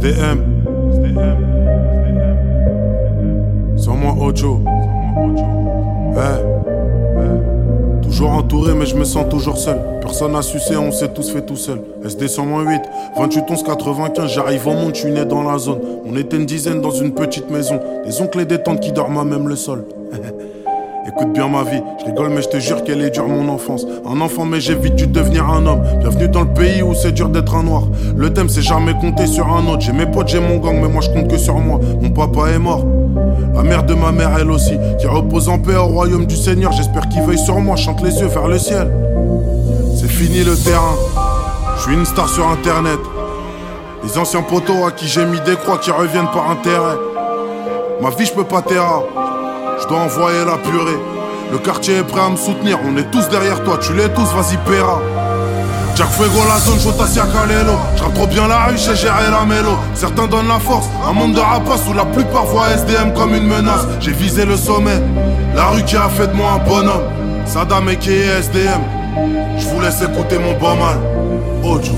SDM. Sans moi Ocho. Toujours entouré mais je me sens toujours seul. Personne n'a sucé, on s'est tous fait tout seul. SD 108, 28 11 95. J'arrive au monde, je suis né dans la zone. On était une dizaine dans une petite maison. Des oncles et des tantes qui dorment à même le sol. Écoute bien ma vie, je rigole mais je te jure qu'elle est dure mon enfance. Un enfant mais j'ai vite dû devenir un homme. Bienvenue dans le pays où c'est dur d'être un noir. Le thème c'est jamais compter sur un autre. J'ai mes potes, j'ai mon gang mais moi je compte que sur moi. Mon papa est mort, la mère de ma mère elle aussi, qui repose en paix au royaume du Seigneur. J'espère qu'il veille sur moi, chante les yeux vers le ciel. C'est fini le terrain, je suis une star sur internet. Les anciens poteaux à qui j'ai mis des croix qui reviennent par intérêt. Ma vie je peux pas terra, je dois envoyer la purée. Le quartier est prêt à me soutenir, on est tous derrière toi, tu l'es tous, vas-y paiera. Jack Fuego la zone, Jotasia Kalelo. J'rappe trop bien la rue, j'ai géré la mélo. Certains donnent la force, un monde de rapaces où la plupart voient SDM comme une menace. J'ai visé le sommet, la rue qui a fait de moi un bonhomme. Saddam et qui est SDM, je vous laisse écouter mon bon mal. Ojo.